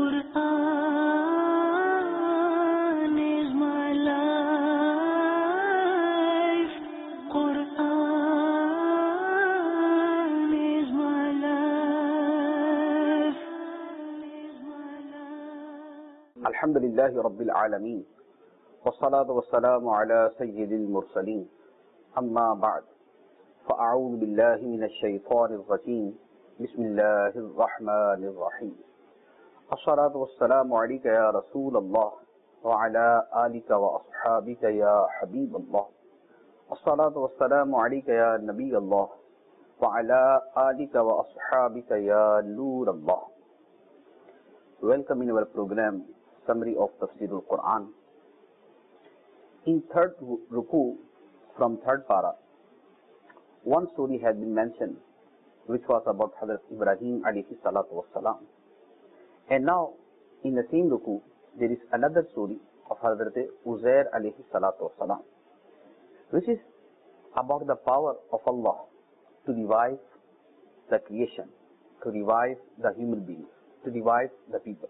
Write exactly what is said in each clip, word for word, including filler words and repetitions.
Quran is my life. Quran is my life. Alhamdulillahi Rabbil Alameen. Wassalatu wassalamu ala sayyidil mursaleen. Amma ba'd. فأعوذ بالله من الشيطان الرجيم. بسم الله الرحمن الرحيم. الصلاة والسلام عليك يا رسول الله وعلى آلك وأصحابك يا حبيب الله. الصلاة والسلام عليك يا نبي الله وعلى آلك وأصحابك يا نور الله. Welcome in our program Summary of Tafsirul Quran. In third ruku from third para, one story has been mentioned, which was about Hazrat Ibrahim alayhi salatu wassalam. And now, in the same ruku, there is another story of Hazrat Uzair alayhi salatu wassalam, which is about the power of Allah to revive the creation, to revive the human beings, to revive the people.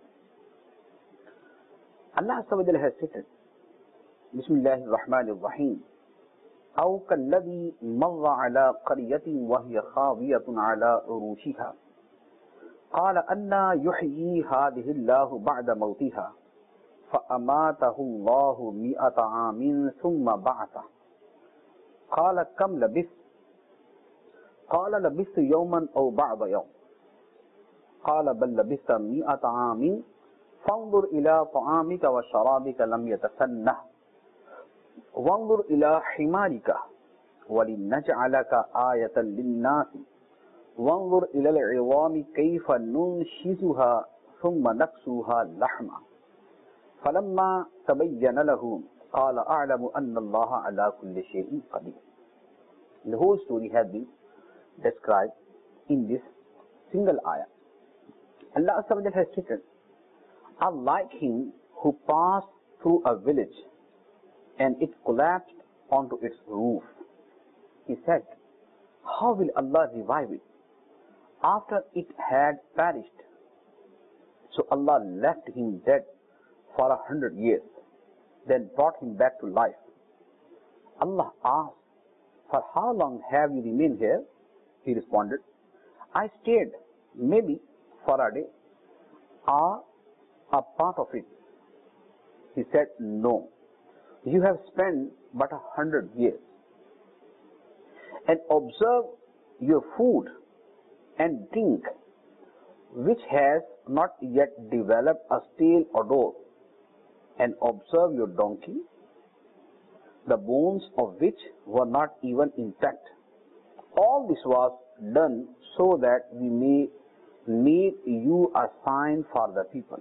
Allah Azza wa Jalla has stated, Bismillahir Rahmanir Rahim, أو كالذي مر على قرية وهي خاوية على عروشها قال أنى يحيي هذه الله بعد موتها فأماته الله مئة عام ثم بعثه قال كم لبثت قال لبثت يوما أو بعض يوم قال بل لبثت مئة عام فانظر إلى طعامك وشرابك لم يتسنه وانظر إلى حمارك ولنجعلك آية للناس وانظر إلى العظام كيف ننشزها ثم نكسوها لحما فلما تبين له قال أعلم أن الله على كل شيء قدير. The whole story has been described in this single ayah. Allah Azza wa Jalla has stated, unlike him who passed through a village and it collapsed onto its roof. He said, how will Allah revive it after it had perished? So Allah left him dead for a hundred years, then brought him back to life. Allah asked, for how long have you remained here? He responded, I stayed maybe for a day or a part of it. He said, no. You have spent but a hundred years. And observe your food and drink, which has not yet developed a stale odor. And observe your donkey, the bones of which were not even intact. All this was done so that we may make you a sign for the people.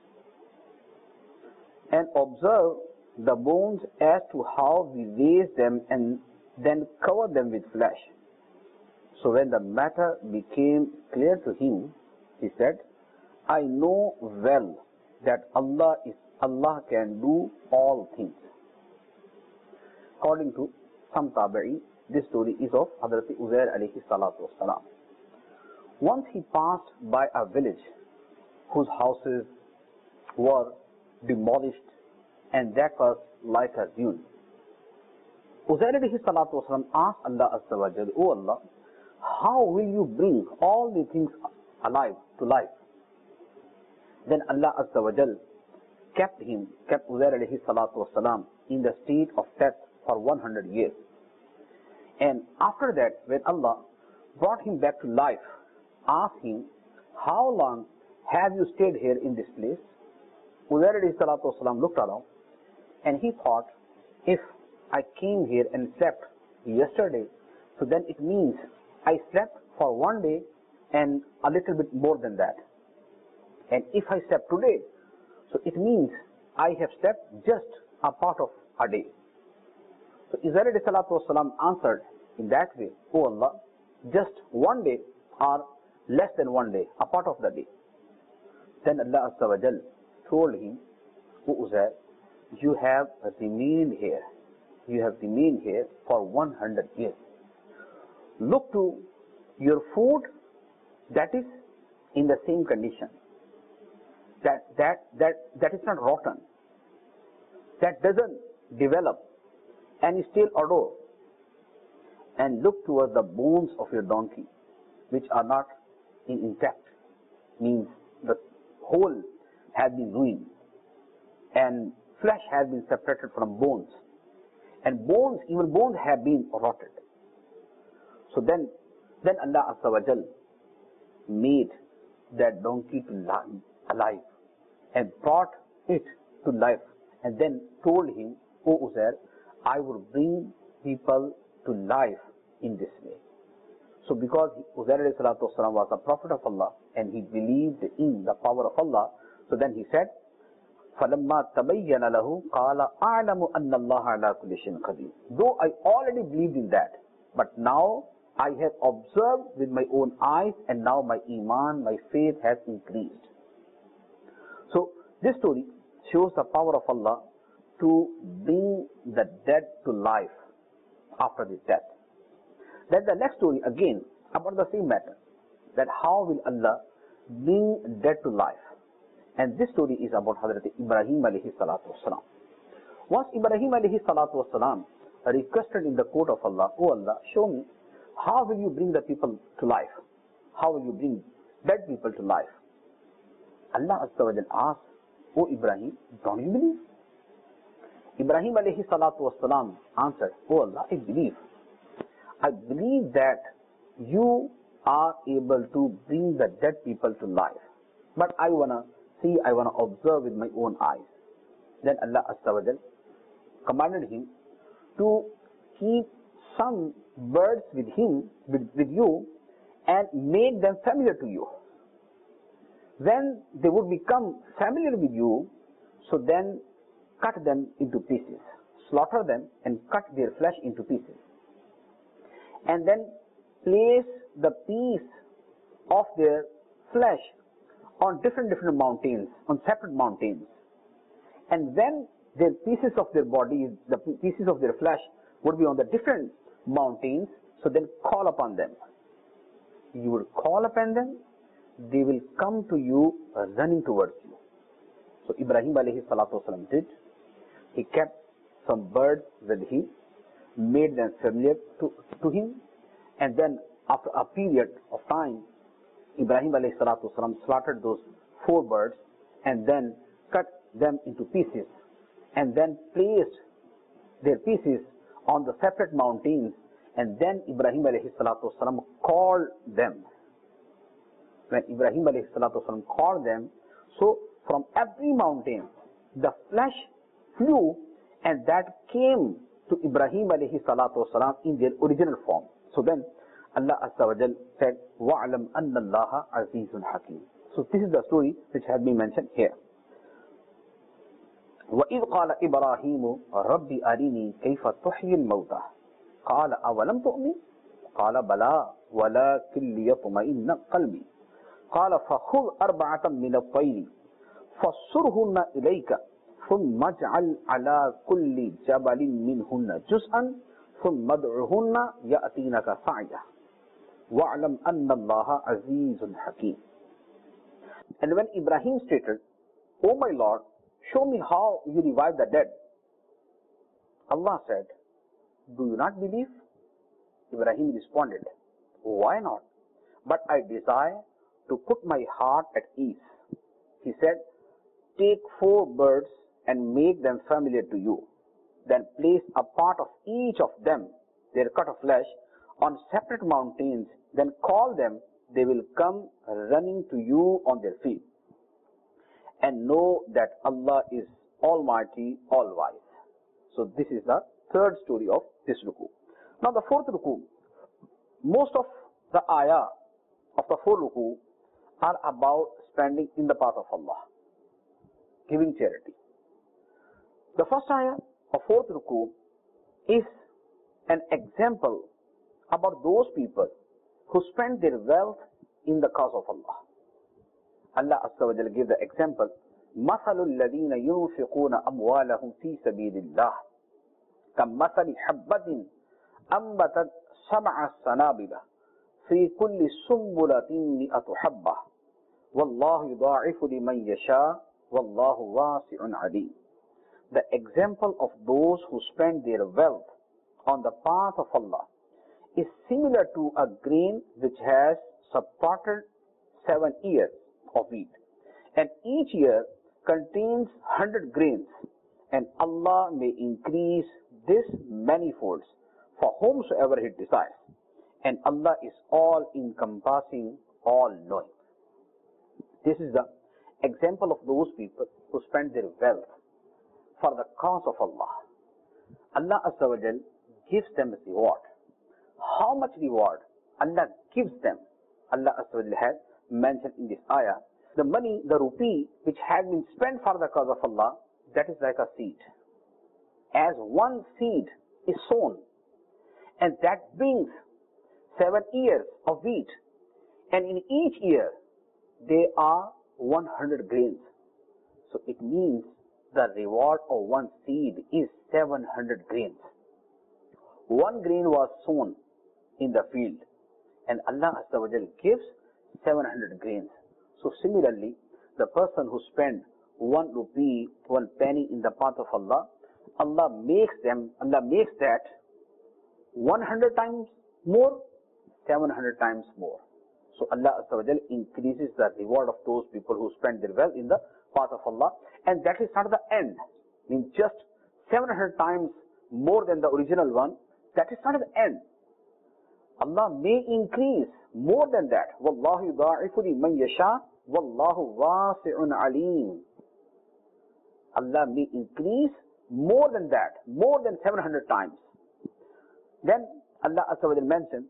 And observe the bones as to how we raise them and then cover them with flesh. So when the matter became clear to him, he said, I know well that Allah is Allah can do all things. According to some Tabi'i, this story is of Hazrat Uzair alayhi salatu wassalam. Once he passed by a village whose houses were demolished, and that was like a dune. Uzair alayhi salatu wasalam asked Allah Azza wa Jalla, O Allah, how will you bring all the things alive to life? Then Allah Azza wa Jalla kept him, kept Uzair alayhi salatu wasalam in the state of death for one hundred years. And after that, when Allah brought him back to life, asked him, how long have you stayed here in this place? Uzair alayhi salatu wasalam looked around, and he thought, if I came here and slept yesterday, so then it means I slept for one day and a little bit more than that. And if I slept today, so it means I have slept just a part of a day. So Uzair alayhi salatu wasalam answered in that way, O Allah, just one day or less than one day, a part of the day. Then Allah Azza wa Jal told him, O Uzair, you have remained here. You have remained here for one hundred years. Look to your food, that is in the same condition. that, that, that, that is not rotten, that doesn't develop and is still odor, and look towards the bones of your donkey, which are not in intact, means the whole has been ruined, and flesh has been separated from bones, and bones, even bones have been rotted. So then, then Allah Azza wa Jal made that donkey to life, alive, and brought it to life, and then told him, O Uzair, I will bring people to life in this way. So because Uzair alayhi salatu wasalam was a prophet of Allah, and he believed in the power of Allah, so then he said, فَلَمَّا تَبَيَّنَ لَهُ قَالَ أَعْلَمُ أَنَّ اللَّهَ عَلَى كُلِّ شَيْءٍ قَدِيرٌ. Though I already believed in that, but now I have observed with my own eyes, and now my iman, my faith has increased. So this story shows the power of Allah to bring the dead to life after the death. Then the next story again about the same matter, that how will Allah bring dead to life. And this story is about Hazrat Ibrahim alayhi salatu wasalam. Once Ibrahim alayhi salatu wasalam requested in the court of Allah, O Allah, show me, how will you bring the people to life? How will you bring dead people to life? Allah Azza wa Jal asked, O Ibrahim, don't you believe? Ibrahim alayhi salatu wasalam answered, O Allah, I believe. I believe that you are able to bring the dead people to life. But I want to see, I want to observe with my own eyes. Then Allah Azza wa Jal commanded him to keep some birds with him, with, with you, and make them familiar to you. When they would become familiar with you, so then cut them into pieces, slaughter them and cut their flesh into pieces. And then place the piece of their flesh on different different mountains, on separate mountains. And when their pieces of their bodies, the pieces of their flesh would be on the different mountains, so then call upon them. You will call upon them, they will come to you running towards you. So Ibrahim alayhi salatu wasalam did. He kept some birds with him, made them familiar to, to him, and then after a period of time, Ibrahim alayhi salatu wasalam slaughtered those four birds and then cut them into pieces and then placed their pieces on the separate mountains, and then Ibrahim alayhi salatu wasalam called them. When Ibrahim alayhi salatu wasalam called them, so from every mountain the flesh flew, and that came to Ibrahim alayhi salatu wasalam in their original form. So then Allah Azza wa Jal said, وَعْلَمْ أَنَّ اللَّهَ عَزِيزٌ حَكِيمٌ. So this is the story which has been mentioned here. وَإِذْ قَالَ إِبْرَاهِيمُ رَبِّ أَرِنِي كَيْفَ تُحْيِي الْمَوْتَى قَالَ أَوَلَمْ تُؤْمِنْ قَالَ بَلَى وَلَكِنْ لِيَطْمَئِنَّ قَلْبِي قَالَ فَخُذْ أَرْبَعَةً مِنَ الطَّيْرِ فَصُرْهُنَّ إِلَيْكَ ثُمَّ اجْعَلْ عَلَى كُلِّ جَبَلٍ مِنْهُنَّ جُزْءًا ثُمَّ ادْعُهُنَّ يَأْتِينَكَ سَعْيًا وَاعْلَمْ أَنَّ اللَّهَ عَزِيزٌ حَكِيمٌ. And when Ibrahim stated, O my Lord, show me how you revive the dead, Allah said, do you not believe? Ibrahim responded, why not? But I desire to put my heart at ease. He said, take four birds and make them familiar to you. Then place a part of each of them, their cut of flesh, on separate mountains. Then call them, they will come running to you on their feet. And know that Allah is Almighty, All-Wise. So this is the third story of this ruku. Now the fourth ruku, most of the ayah of the four ruku are about spending in the path of Allah, giving charity. The first ayah of fourth ruku is an example about those people who spend their wealth in the cause of Allah. Allah Azza wa Jalla gave the example, مَثَلُ الَّذِينَ يُنْفِقُونَ أَمْوَالَهُمْ فِي سَبِيلِ اللَّهِ كَمَّثَلِ حَبَّةٍ أَنْبَتَتْ سَبْعَ سَنَابِلَ فِي كُلِّ سُنبُلَةٍ مِئَةُ حَبَّةٍ وَاللَّهُ يُضَاعِفُ لِمَنْ يَشَاءُ وَاللَّهُ وَاسِعٌ عَلِيمٌ. The example of those who spend their wealth on the path of Allah is similar to a grain which has supported seven years of wheat, and each year contains hundred grains, and Allah may increase this manifolds for whomsoever He desires, and Allah is all encompassing, all knowing. This is the example of those people who spend their wealth for the cause of Allah. Allah Azza wa Jal gives them a reward. How much reward Allah gives them? Allah Azza wa Jal has mentioned in this ayah. The money, the rupee, which has been spent for the cause of Allah, that is like a seed. As one seed is sown, and that brings seven years of wheat, and in each year there are one hundred grains. So it means the reward of one seed is seven hundred grains. One grain was sown in the field, and Allah Azza wa Jal gives seven hundred grains. So similarly, the person who spends one rupee, one penny in the path of Allah, Allah makes them, Allah makes that one hundred times more, seven hundred times more. So Allah Azza wa Jal increases the reward of those people who spend their wealth in the path of Allah, and that is not the end. I mean, just seven hundred times more than the original one, that is not the end. Allah may increase more than that. وَاللَّهُ يُضَاعِفُ لِمَنْ يَشَاءُ وَاللَّهُ وَاسِعٌ عَلِيمٌ. Allah may increase more than that, more than seven hundred times. Then Allah Azza wa Jal mentioned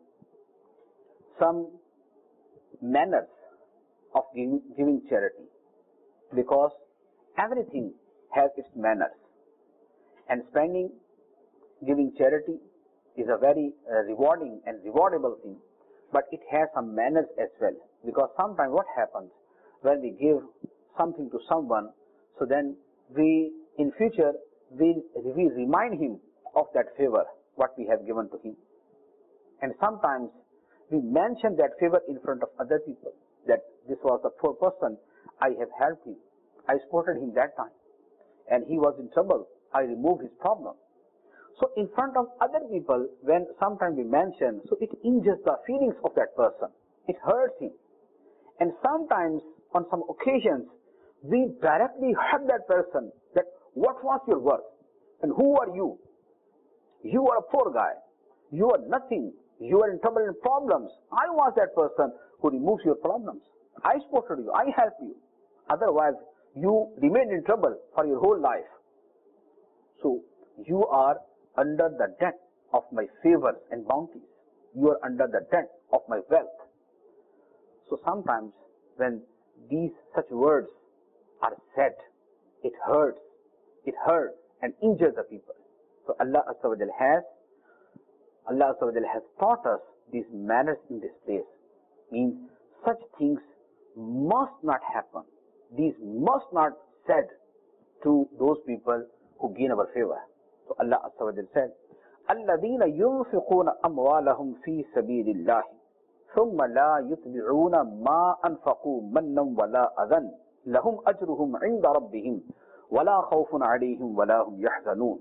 some manners of giving, giving charity, because everything has its manners, and spending, giving charity is a very uh, rewarding and rewardable thing, but it has some manners as well, because sometimes what happens when we give something to someone, so then we in future we, we remind him of that favor what we have given to him, and sometimes we mention that favor in front of other people, that this was a poor person, I have helped him, I supported him that time, and he was in trouble, I removed his problem. So in front of other people, when sometimes we mention, so it injures the feelings of that person, it hurts him. And sometimes on some occasions, we directly hurt that person, that what was your worth, and who are you? You are a poor guy, you are nothing, you are in trouble and problems. I was that person who removes your problems. I supported you, I helped you. Otherwise, you remained in trouble for your whole life. So, you are under the debt of my favors and bounties. You are under the debt of my wealth. So sometimes when these such words are said, it hurts, it hurts and injures the people. So Allah Azza wa Jal has, Allah Azza wa Jal has taught us these manners in this place. Means such things must not happen. These must not said to those people who gain our favor. So Allah Azza wa Jal said, الَّذِينَ يُنْفِقُونَ أَمْوَالَهُمْ فِي سَبِيلِ اللَّهِ ثُمَّ لَا يُتْبِعُونَ مَا أَنْفَقُوا مَنًّا وَلَا أَذًى لَهُمْ أَجْرُهُمْ عِنْدَ رَبِّهِمْ وَلَا خَوْفٌ عَلَيْهِمْ وَلَا هُمْ يَحْزَنُونَ.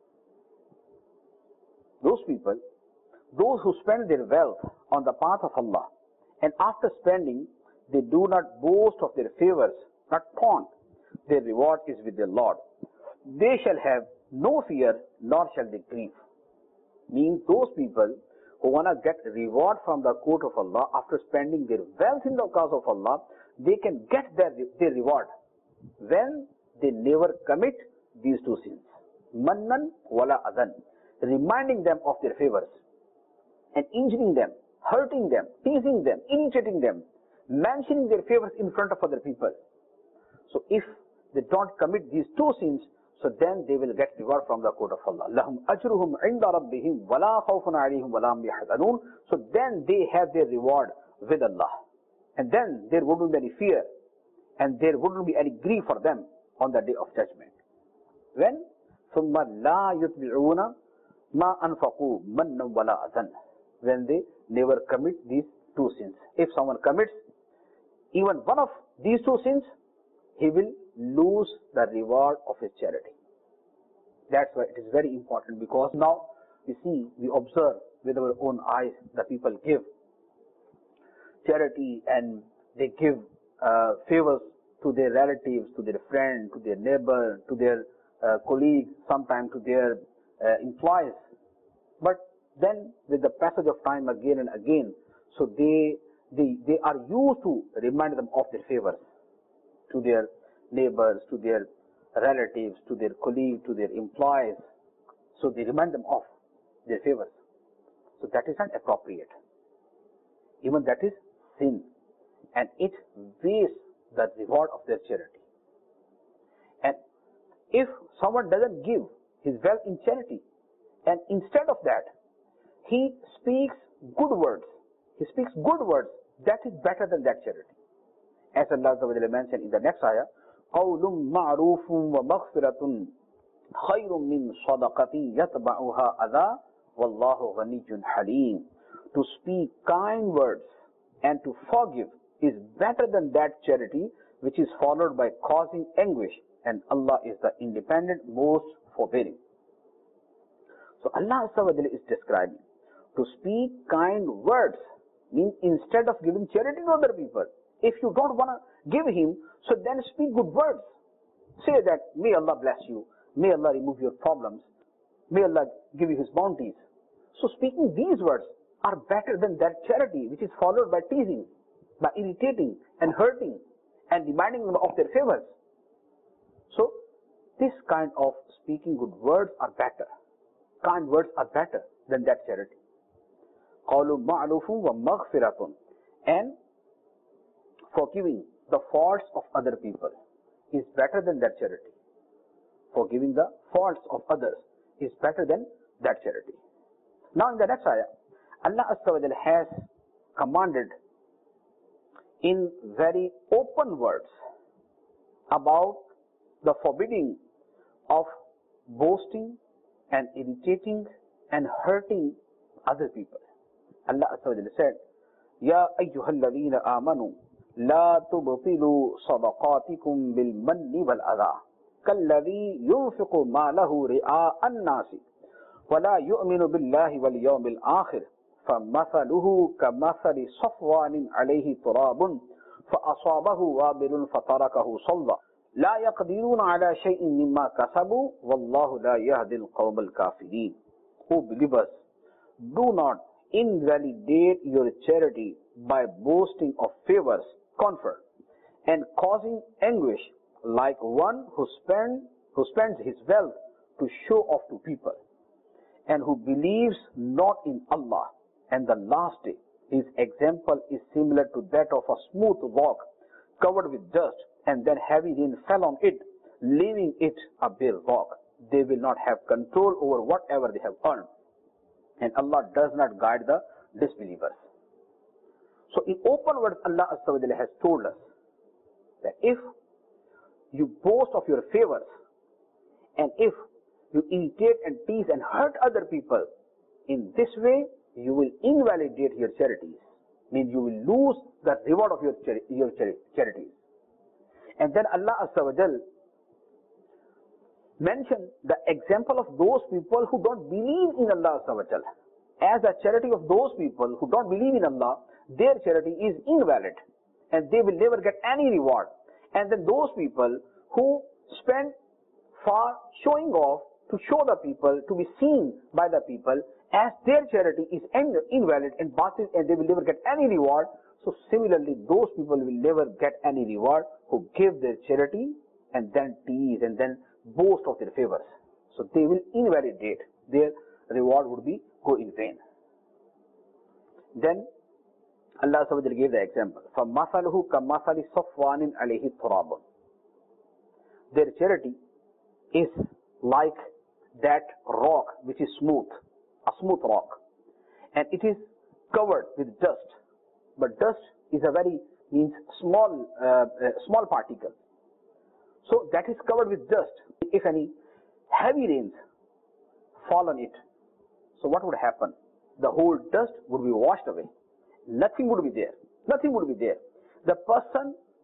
Those people, those who spend their wealth on the path of Allah, and after spending, they do not boast of their favors, not taunt. Their reward is with their Lord. They shall have no fear, nor shall they grieve. Means those people who want to get reward from the court of Allah after spending their wealth in the cause of Allah, they can get their, their reward when they never commit these two sins. Mannan wala adan. Reminding them of their favors and injuring them, hurting them, teasing them, irritating them, mentioning their favors in front of other people. So if they don't commit these two sins, so then they will get reward from the court of Allah. لَهُمْ أَجْرُهُمْ عِنْدَ رَبِّهِمْ وَلَا خَوْفٌ عَلَيْهِمْ وَلَا هُمْ يَحْزَنُونَ. So then they have their reward with Allah. And then there wouldn't be any fear, and there wouldn't be any grief for them on the day of judgment. When? ثُمَّ لَا يُتْبِعُونَ مَا أَنْفَقُوا مَنًّا وَلَا أَذًى. When they never commit these two sins. If someone commits even one of these two sins, he will lose the reward of his charity. That's why it is very important, because now we see, we observe with our own eyes, the people give charity and they give uh, favors to their relatives, to their friend, to their neighbor, to their uh, colleagues, sometimes to their uh, employees. But then with the passage of time again and again, so they, they, they are used to remind them of their favors to their neighbors, to their relatives, to their colleagues, to their employees. So they remind them of their favors. So that is not appropriate. Even that is sin. And it wastes the reward of their charity. And if someone doesn't give his wealth in charity, and instead of that, he speaks good words, he speaks good words, that is better than that charity. As Allah mentioned in the next ayah, قَوْلٌ مَعْرُوفٌ وَمَغْفِرَةٌ خَيْرٌ مِّن صَدَقَةٍ يَتْبَعُهَا أَذًى وَاللَّهُ غَنِيٌّ حَلِيمٌ. To speak kind words and to forgive is better than that charity which is followed by causing anguish, and Allah is the independent, most forbearing. So Allah is describing to speak kind words means instead of giving charity to other people, if you don't want to give him, so then speak good words. Say that, may Allah bless you, may Allah remove your problems, may Allah give you his bounties. So speaking these words are better than that charity which is followed by teasing, by irritating and hurting and reminding them of their favors. So this kind of speaking good words are better. Kind words are better than that charity. قَوْلٌ مَعْرُوفٌ وَمَغْفِرَةٌ. And forgiving the faults of other people is better than that charity. Forgiving the faults of others is better than that charity. Now in the next ayah, Allah Azza wa Jalla has commanded in very open words about the forbidding of boasting and irritating and hurting other people. Allah Azza wa Jalla said, Ya ayyuhalladheena amanu la tubtilu sadaqatikum bil manni wal adha kalladhi yunfiqu malahu ri'a an-nasi wa la yu'minu billahi wal yawmil akhir فَمَثَلُهُ كَمَثَلِ صَفْوَانٍ عَلَيْهِ تُرَابٌ فَأَصَابَهُ وَابِلٌ فَتَرَكَهُ صَلْدًا لَا يَقْدِرُونَ عَلَى شَيْءٍ مِّمَّا كَسَبُوا وَاللَّهُ لَا يَهْدِي الْقَوْمَ الْكَافِرِينَ. O believers, do not invalidate your charity by boasting of favors conferred and causing anguish like one who, spend, who spends his wealth to show off to people and who believes not in Allah and the last day. His example is similar to that of a smooth rock covered with dust, and then heavy rain fell on it, leaving it a bare rock. They will not have control over whatever they have earned, and Allah does not guide the disbelievers. So in open words, Allah Azza wa Jalla has told us that if you boast of your favors, and if you irritate and tease and hurt other people, in this way you will invalidate your charities, means you will lose the reward of your, chari your chari charities. And then Allah Azza wa Jal mentioned the example of those people who don't believe in Allah Azza wa Jal. As a charity of those people who don't believe in Allah, their charity is invalid and they will never get any reward. And then those people who spend for showing off, to show the people, to be seen by the people, as their charity is invalid and batil and they will never get any reward. So similarly, those people will never get any reward who give their charity and then tease and then boast of their favors. So they will invalidate, their reward would be go in vain. Then Allah Subhanahu wa Taala gave the example. فَمَثَلُهُ كَمَثَلِ صَفْوَانٍ عَلَيْهِ تُرَابٌ. Their charity is like that rock which is smooth, a smooth rock, and it is covered with dust. But dust is a very means small uh, uh, small particle. So that is covered with dust. If any heavy rains fall on it, so what would happen? The whole dust would be washed away. Nothing would be there. Nothing would be there. The person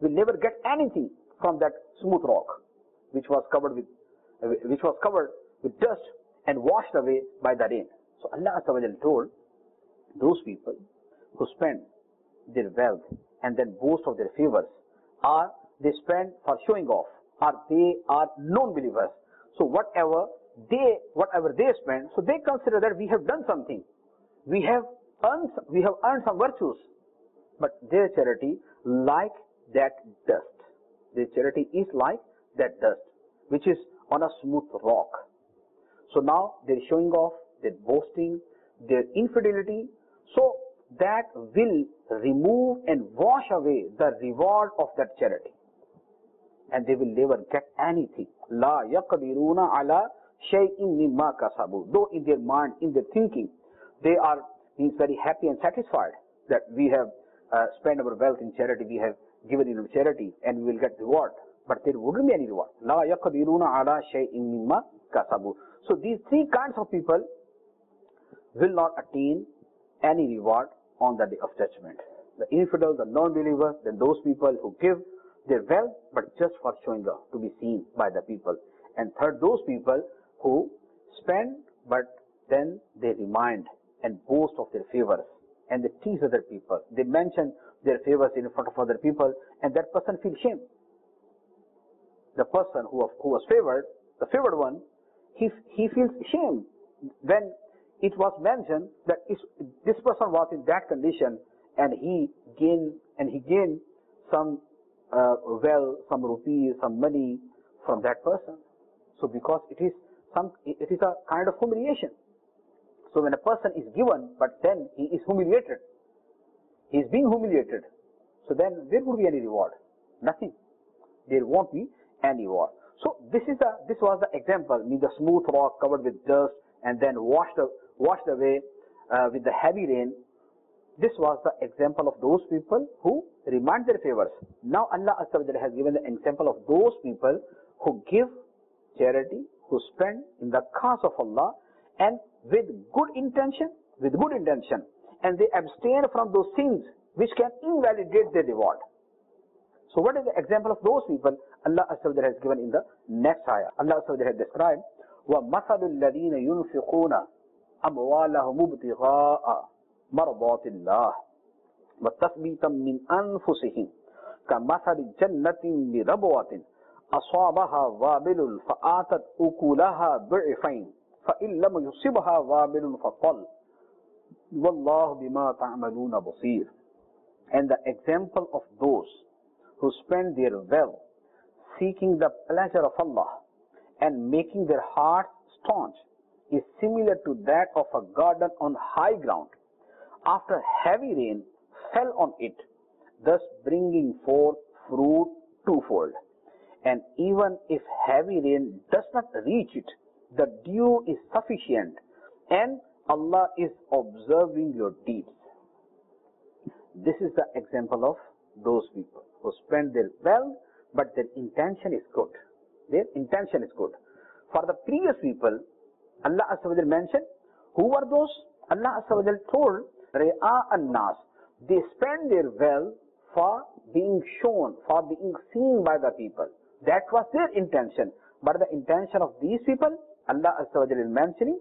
will never get anything from that smooth rock, which was covered with, uh, which was covered with dust and washed away by the rain. So Allah Azza wa Jalla told those people who spend their wealth and then boast of their favors, or they spend for showing off, or they are non-believers. So whatever they, whatever they spend, so they consider that we have done something, we have earned, we have earned some virtues, but their charity like that dust. Their charity is like that dust, which is on a smooth rock. So now they're showing off, they're boasting, their infidelity, so that will remove and wash away the reward of that charity. And they will never get anything. La yaqdiruna ala shay'in mimma kasabu. Though in their mind, in their thinking, they are means very happy and satisfied that we have uh, spent our wealth in charity, we have given in charity, and we will get reward. But there wouldn't be any reward. La yaqdiruna ala shay'in mimma kasabu. So these three kinds of people will not attain any reward on the day of judgment. The infidel, the non-believer, then those people who give their wealth but just for showing off, to be seen by the people. And third, those people who spend but then they remind and boast of their favors and they tease other people. They mention their favors in front of other people and that person feels shame. The person who, who was favored, the favored one, he, he feels shame when it was mentioned that this person was in that condition and he gained and he gained some uh, well, some rupees, some money from that person. So because it is some, it is a kind of humiliation. So when a person is given, but then he is humiliated, he is being humiliated. So then there would be any reward? Nothing. There won't be any reward. So this is the this was the example. I mean the smooth rock covered with dust and then washed washed away uh, with the heavy rain. This was the example of those people who remind their favors. Now Allah Azza wa Jalla has given the example of those people who give charity, who spend in the cause of Allah and with good intention, with good intention, and they abstain from those things which can invalidate their reward. So what is the example of those people Allah Azza wa Jalla has given in the next ayah? Allah Azza wa Jalla has described, وَمَثَلُ الَّذِينَ يُنْفِقُونَ أَمْوَالَهُمُ ابْتِغَاءَ مرضات الله وتثبيتا من أنفسهم كمثل جنة بربوة أصابها وابل فآتت أكلها ضعفين فإن لم يصبها وابل فطل والله بما تعملون بصير. And the example of those who spend their wealth seeking the pleasure of Allah and making their hearts staunch is similar to that of a garden on high ground after heavy rain fell on it, thus bringing forth fruit twofold. And even if heavy rain does not reach it, the dew is sufficient and Allah is observing your deeds. This is the example of those people who spend their wealth, but their intention is good. Their intention is good. For the previous people, Allah Azza wa Jalla mentioned, who were those? Allah Azza wa Jalla told, Ri'a an-nas. They spend their wealth for being shown, for being seen by the people. That was their intention. But the intention of these people, Allah Azza wa Jalla is mentioning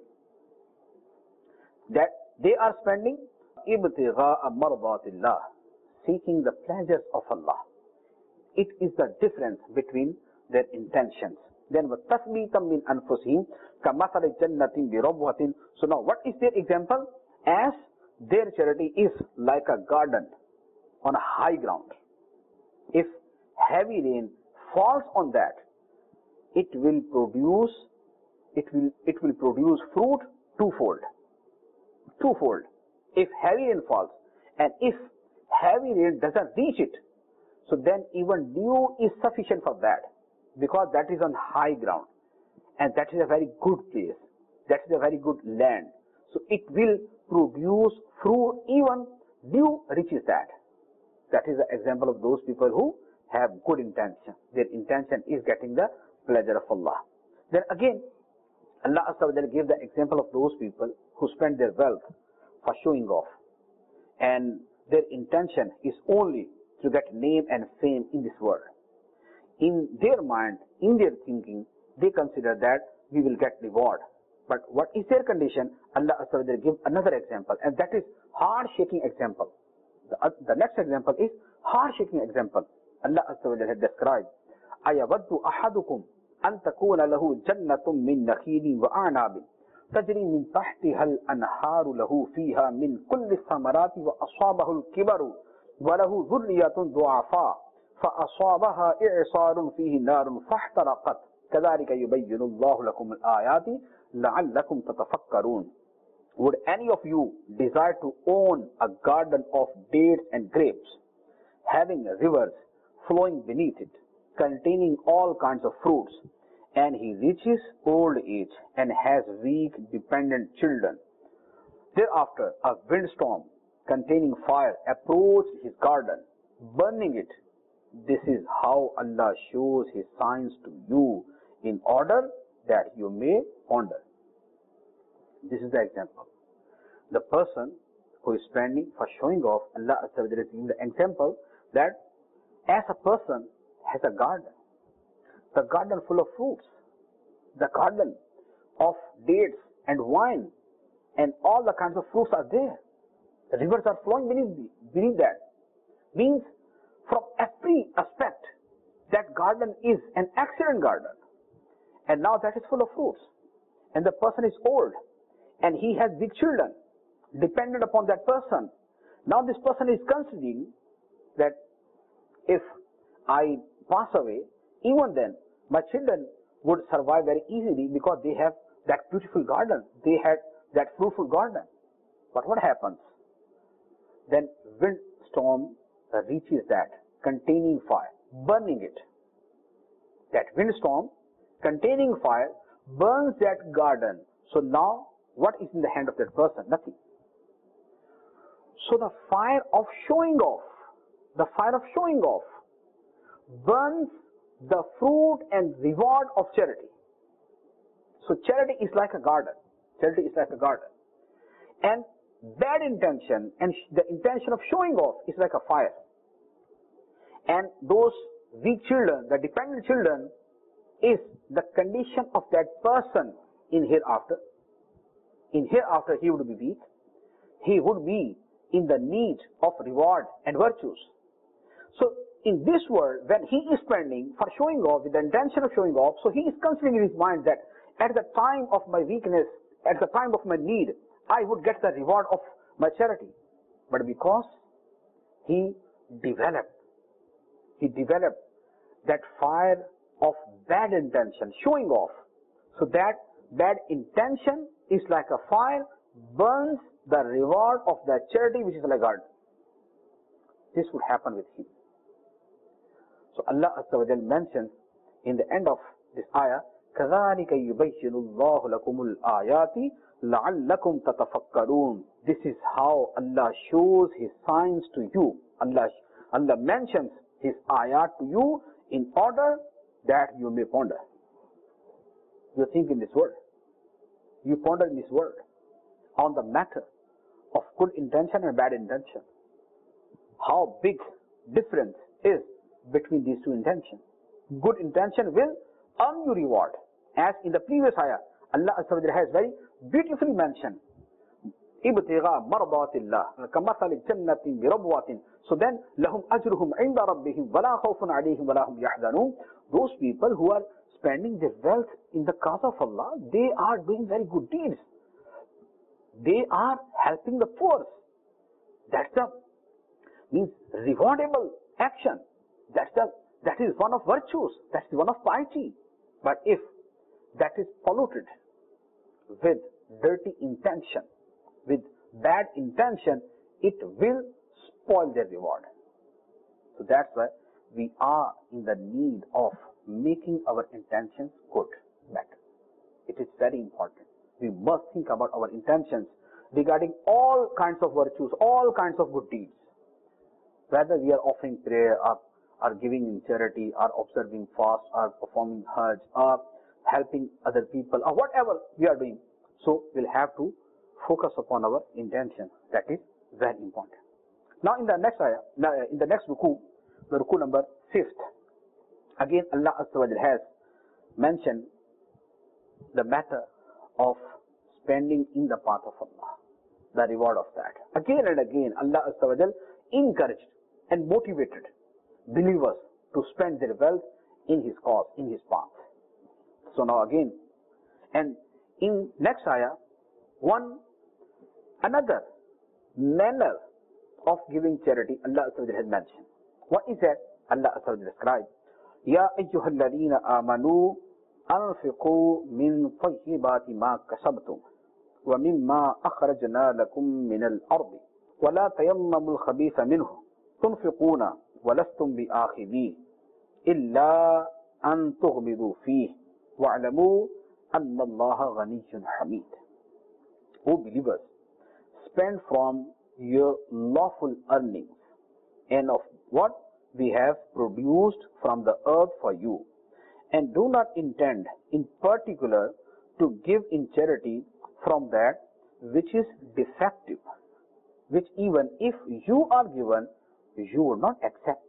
that they are spending ibtigha'a mardatillah, seeking the pleasures of Allah. It is the difference between their intentions. Then وَتَثْبِيتًا مِنْ أَنفُسِهِمْ كَمَثَلِ جَنَّةٍ بِرَبْوَةٍ. So now what is their example? As their charity is like a garden on a high ground. If heavy rain falls on that, it will produce, it will, it will produce fruit twofold. Twofold. If heavy rain falls, and if heavy rain doesn't reach it, so then even dew is sufficient for that, because that is on high ground, and that is a very good place. That is a very good land. So it will produce fruit even dew reaches that. That is the example of those people who have good intention. Their intention is getting the pleasure of Allah. Then again, Allah Azza wa Jalla gave the example of those people who spend their wealth for showing off. And their intention is only to get name and fame in this world. In their mind, in their thinking, they consider that we will get reward. But what is their condition? Allah Azza wa Jalla gives another example, and that is heart-shaking example. The, uh, the next example is heart-shaking example. Allah Azza wa Jalla described, أَيَوَدُّ أَحَدُكُمْ أَن تَكُونَ لَهُ جَنَّةٌ مِّن نَخِيلٍ وَأَعْنَابٍ تجري من تحتها الأنهار له فيها من كل الثمرات وأصابه الكبر وله ذرية ضعفاء فأصابها إعصار فيه نار فاحترقت كذلك يبين الله لكم الآيات لعلكم تتفكرون. Would any of you desire to own a garden of dates and grapes, having rivers flowing beneath it, containing all kinds of fruits, and he reaches old age and has weak dependent children? Thereafter a windstorm containing fire approached his garden, burning it. This is how Allah shows His signs to you in order that you may ponder. This is the example. The person who is spending for showing off, Allah is giving the example that as a person has a garden, the garden full of fruits, the garden of dates and wine, and all the kinds of fruits are there. The rivers are flowing beneath, beneath that. Means from every aspect, that garden is an excellent garden. And now that is full of fruits. And the person is old, and he has big children dependent upon that person. Now this person is considering that if I pass away, even then my children would survive very easily because they have that beautiful garden. They had that fruitful garden. But what happens? Then windstorm reaches that, containing fire, burning it. That windstorm containing fire burns that garden. So now what is in the hand of that person? Nothing. So the fire of showing off, the fire of showing off burns the fruit and reward of charity. So charity is like a garden. Charity is like a garden. And bad intention and the intention of showing off is like a fire. And those weak children, the dependent children, is the condition of that person in hereafter. In hereafter he would be weak. He would be in the need of reward and virtues. So in this world, when he is spending for showing off with the intention of showing off, so he is considering in his mind that at the time of my weakness, at the time of my need, I would get the reward of my charity. But because he developed, he developed that fire of bad intention, showing off. So that bad intention is like a fire, burns the reward of the charity which is like a garden. This would happen with him. So Allah Azza wa Jal mentions in the end of this ayah, كَذَلِكَ يُبَيِّنُ اللَّهُ لَكُمُ الْآيَاتِ لَعَلَّكُمْ تَتَفَكَّرُونَ. This is how Allah shows His signs to you. Allah, Allah mentions His ayat to you in order that you may ponder. You think in this world. You ponder in this world on the matter of good intention and bad intention. How big difference is between these two intentions. Good intention will earn you reward. As in the previous ayah, Allah Azza wa Jalla has very beautifully mentioned, إِبْتِغَى مَرْضَاتِ اللَّهِ كَمَثَلِ جَنَّةٍ بِرَبْوَةٍ. So then, لَهُمْ أَجْرُهُمْ عِنْدَ رَبِّهِمْ وَلَا خَوْفٌ عَلَيْهِمْ وَلَا هُمْ يَحْزَنُونَ. Those people who are spending their wealth in the cause of Allah, they are doing very good deeds. They are helping the poor. That's the means rewardable action. That's the that is one of virtues. That's one of piety. But if that is polluted with dirty intention, with bad intention, it will spoil their reward. So that's why we are in the need of making our intentions good, better. It is very important. We must think about our intentions regarding all kinds of virtues, all kinds of good deeds. Whether we are offering prayer, or, or giving in charity, or observing fast, or performing hajj, or helping other people, or whatever we are doing. So we'll have to focus upon our intention. That is very important. Now in the next ayah, in the next ruku, the ruku number fifth. Again, Allah Azza wa Jalla has mentioned the matter of spending in the path of Allah, the reward of that. Again and again, Allah Azza wa Jalla encouraged and motivated believers to spend their wealth in His cause, in His path. So now again, and in next ayah, one another manner of giving charity Allah Azza wa Jalla has mentioned. What is that? Allah Azza wa Jalla described, Ya ayyuhalladhina amanu anfiqu min tayyibati ma kasabtum wa mimma akhrajna lakum min al-ardi wa la tayammamu al-khabitha minhu tunfiquna wa lastum bi'akhidhi illa an tughmidu fihi wa'lamu anna Allaha ghaniyyun hamid. O believers, spend from your lawful earnings and of what we have produced from the earth for you, and do not intend in particular to give in charity from that which is defective, which even if you are given, you would not accept,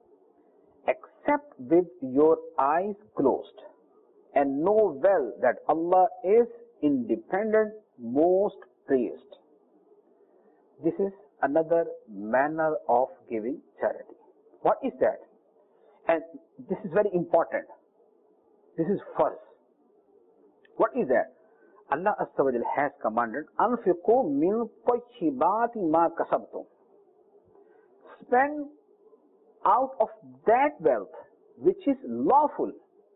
except with your eyes closed, and know well that Allah is independent, most praised. This is another manner of giving charity. What is that? And this is very important. This is first. What is that? Allah Azza wa Jalla has commanded, Anfiqu min tayyibati ma kasabtum. Spend out of that wealth which is lawful.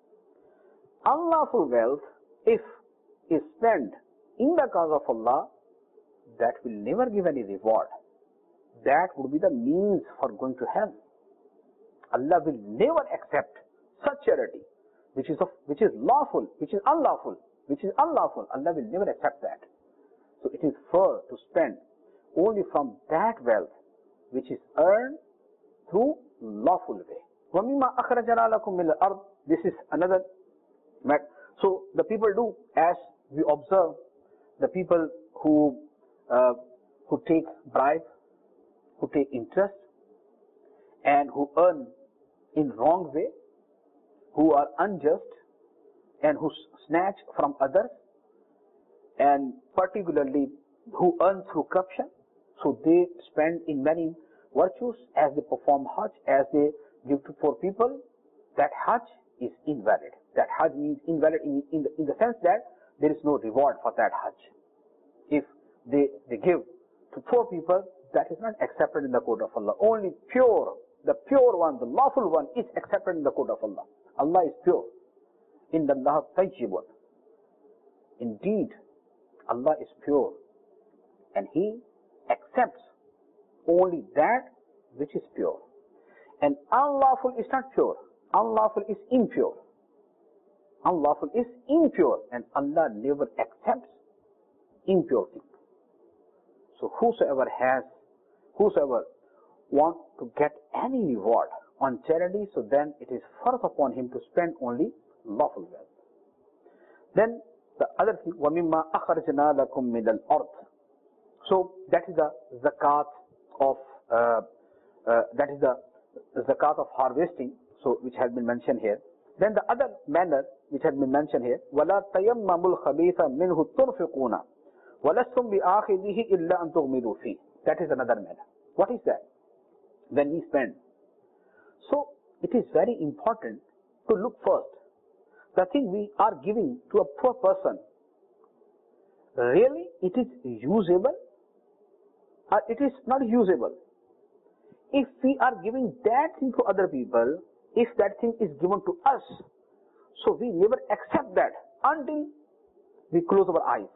Unlawful wealth, if is spent in the cause of Allah, that will never give any reward. That would be the means for going to hell. Allah will never accept such charity, which is of, which is lawful, which is unlawful, which is unlawful. Allah will never accept that. So it is fair to spend only from that wealth which is earned through lawful way. وَمِمَّا أَخْرَجَنَا لَكُم مِّنَ الْأَرْضِ. This is another matter. So the people do, as we observe, the people who uh, who take bribe, who take interest, and who earn in wrong way, who are unjust, and who snatch from others, and particularly who earn through corruption. So they spend in many virtues as they perform Hajj, as they give to poor people. That Hajj is invalid. That Hajj means invalid in, in, the, in the sense that there is no reward for that Hajj. If they, they give to poor people, that is not accepted in the court of Allah. Only pure, the pure one, the lawful one is accepted in the court of Allah. Allah is pure. Inna Allah tayyibun. Indeed, Allah is pure, and He accepts only that which is pure. And unlawful is not pure. Unlawful is impure. Unlawful is impure, and Allah never accepts impure things. So whosoever has, whosoever wants to get any reward on charity, so then it is first upon him to spend only lawful wealth. Then the other thing, وَمِمَّا أَخْرَجْنَا لَكُم مِّنَ الْأَرْضِ. So that is the zakat of uh, uh, that is the zakat of harvesting, so which has been mentioned here. Then the other manner which has been mentioned here, وَلَا تَيَمَّمُوا الْخَبِيثَ مِنْهُ تُنْفِقُونَ وَلَسْتُمْ بِآخِذِهِ إِلَّا أَن تُغْمِضُوا فِيهِ. That is another manner. What is that? When we spend. So it is very important to look first. The thing we are giving to a poor person, really it is usable or it is not usable. If we are giving that thing to other people, if that thing is given to us, so we never accept that until we close our eyes.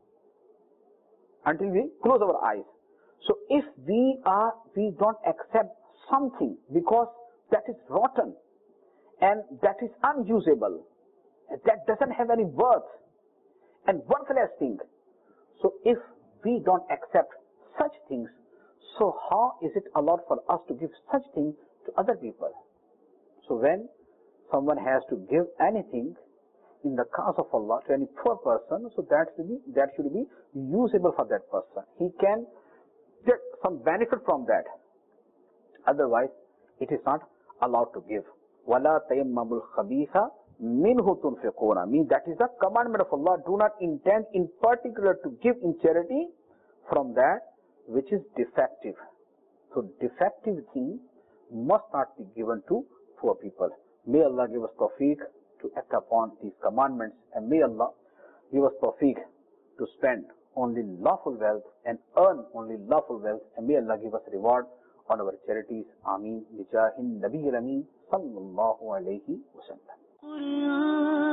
Until we close our eyes. So if we are, we don't accept something because that is rotten and that is unusable, that doesn't have any worth and worthless thing. So if we don't accept such things, so how is it allowed for us to give such things to other people? So when someone has to give anything in the cause of Allah to any poor person, so that should be, that should be usable for that person. He can get some benefit from that. Otherwise, it is not allowed to give. وَلَا تَيَمَّمُ الْخَبِيثَ مِنْهُ تُنْفِقُونَ. Means that is a commandment of Allah. Do not intend in particular to give in charity from that which is defective. So defective thing must not be given to poor people. May Allah give us tawfiq to act upon these commandments, and may Allah give us tawfiq to spend only lawful wealth and earn only lawful wealth, and may Allah give us reward on our charities. Ameen. Bijahin Nabi Ameen sallallahu alayhi wa sallam.